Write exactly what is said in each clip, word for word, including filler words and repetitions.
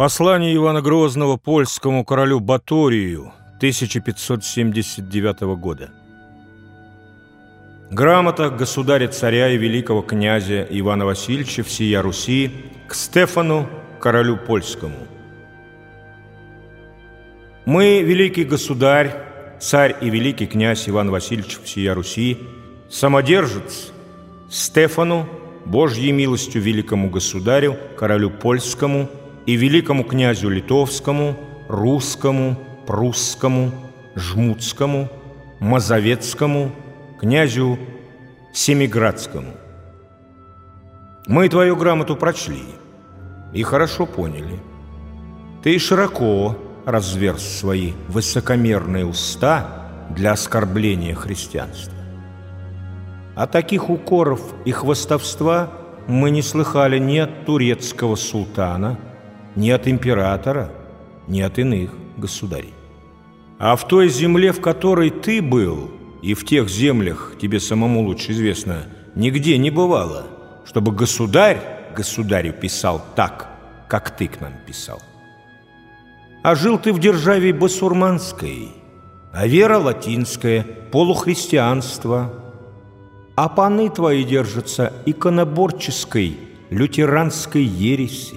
Послание Ивана Грозного польскому королю Баторию тысяча пятьсот семьдесят девятого года. Грамота государя-царя и великого князя Ивана Васильевича всея Руси к Стефану, королю польскому. Мы, великий государь, царь и великий князь Иван Васильевич всея Руси, самодержец Стефану, Божьей милостью великому государю, королю польскому и великому князю литовскому, русскому, прусскому, жмутскому, мазовецкому, князю семиградскому. Мы твою грамоту прочли и хорошо поняли. Ты широко разверз свои высокомерные уста для оскорбления христианства. А таких укоров и хвастовства мы не слыхали ни от турецкого султана, ни от императора, ни от иных государей. А в той земле, в которой ты был, и в тех землях, тебе самому лучше известно, нигде не бывало, чтобы государь государю писал так, как ты к нам писал. А жил ты в державе басурманской, а вера латинская, полухристианство, а паны твои держатся иконоборческой, лютеранской ереси.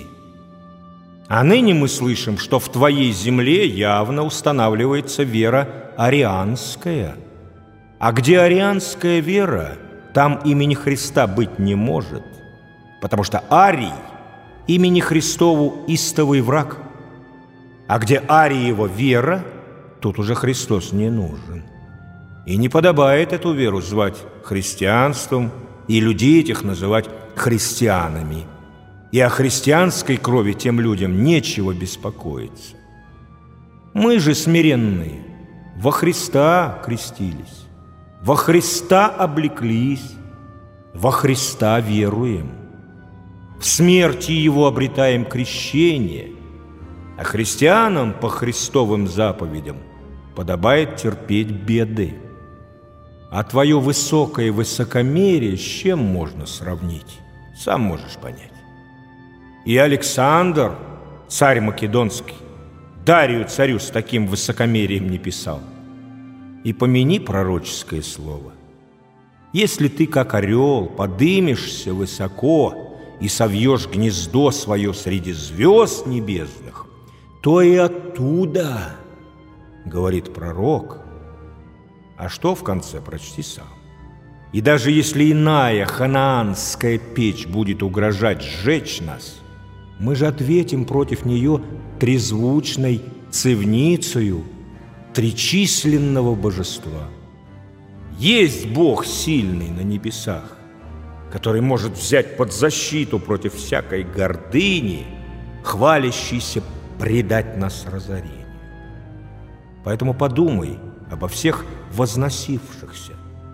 А ныне мы слышим, что в твоей земле явно устанавливается вера арианская. А где арианская вера, там имени Христа быть не может, потому что Арий имени Христову истовый враг. А где Ариева вера, тут уже Христос не нужен. И не подобает эту веру звать христианством и людей этих называть христианами. И о христианской крови тем людям нечего беспокоиться. Мы же смиренные во Христа крестились, во Христа облеклись, во Христа веруем, в смерти Его обретаем крещение, а христианам по Христовым заповедям подобает терпеть беды. А твое высокое высокомерие с чем можно сравнить? Сам можешь понять. И Александр, царь Македонский, Дарию царю с таким высокомерием не писал. И помяни пророческое слово. Если ты, как орел, подымешься высоко и совьешь гнездо свое среди звезд небесных, то и оттуда, говорит пророк. А что в конце, прочти сам. И даже если иная ханаанская печь будет угрожать сжечь нас, мы же ответим против нее трезвучной цевницею тричисленного божества. Есть Бог сильный на небесах, который может взять под защиту против всякой гордыни, хвалящейся предать нас разорению. Поэтому подумай обо всех возносившихся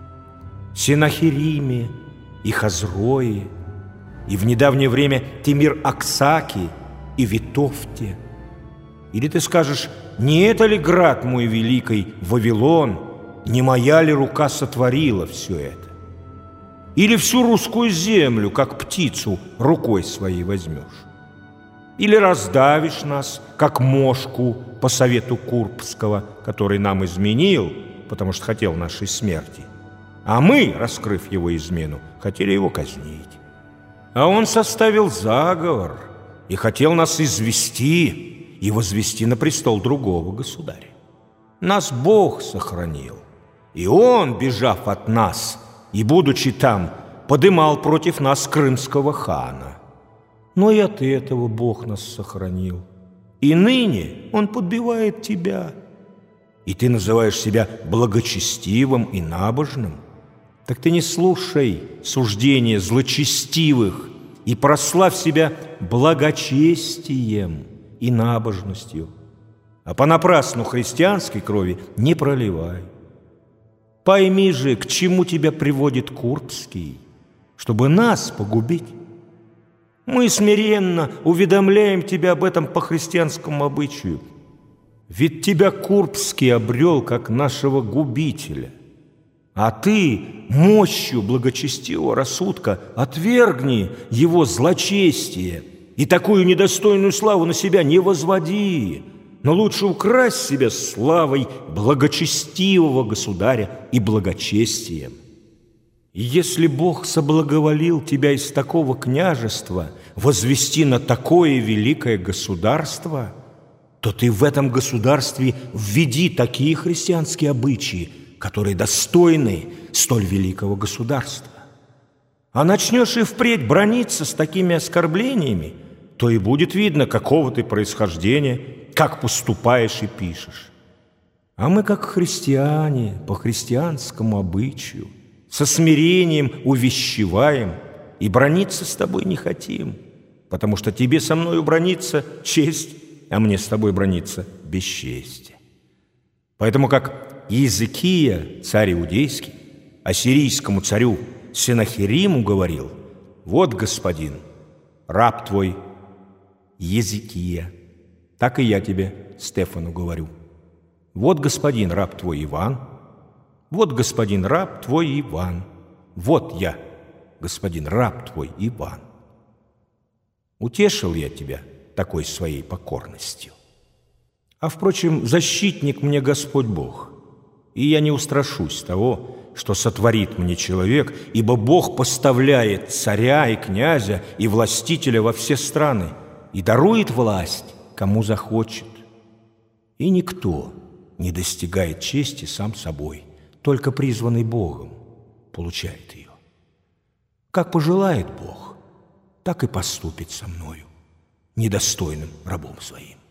Сенахериме и Хазрое, и в недавнее время Тимир-Аксаки и Витовте. Или ты скажешь: не это ли град мой великий Вавилон, не моя ли рука сотворила все это? Или всю русскую землю, как птицу, рукой своей возьмешь? Или раздавишь нас, как мошку, по совету Курбского, который нам изменил, потому что хотел нашей смерти, а мы, раскрыв его измену, хотели его казнить. А он составил заговор и хотел нас извести и возвести на престол другого государя. Нас Бог сохранил, и он, бежав от нас и будучи там, подымал против нас крымского хана. Но и от этого Бог нас сохранил. И ныне он подбивает тебя, и ты называешь себя благочестивым и набожным. Так ты не слушай суждения злочестивых и прославь себя благочестием и набожностью, а понапрасну христианской крови не проливай. Пойми же, к чему тебя приводит Курбский, чтобы нас погубить. Мы смиренно уведомляем тебя об этом по христианскому обычаю, ведь тебя Курбский обрел как нашего губителя. А ты мощью благочестивого рассудка отвергни его злочестие и такую недостойную славу на себя не возводи, но лучше укрась себя славой благочестивого государя и благочестием. И если Бог соблаговолил тебя из такого княжества возвести на такое великое государство, то ты в этом государстве введи такие христианские обычаи, которые достойны столь великого государства. А начнешь и впредь браниться с такими оскорблениями, то и будет видно, какого ты происхождения, как поступаешь и пишешь. А мы, как христиане, по христианскому обычаю, со смирением увещеваем и браниться с тобой не хотим, потому что тебе со мною браниться честь, а мне с тобой браниться бесчестие. Поэтому как Иезекия, царь иудейский, ассирийскому царю Сенахериму говорил: «Вот, господин, раб твой Иезекия», так и я тебе, Стефану, говорю: «Вот, господин, раб твой Иван, вот, господин, раб твой Иван, вот я, господин, раб твой Иван». Утешил я тебя такой своей покорностью. А, впрочем, защитник мне Господь Бог, и я не устрашусь того, что сотворит мне человек, ибо Бог поставляет царя и князя и властителя во все страны и дарует власть, кому захочет. И никто не достигает чести сам собой, только призванный Богом получает ее. Как пожелает Бог, так и поступит со мною, недостойным рабом своим.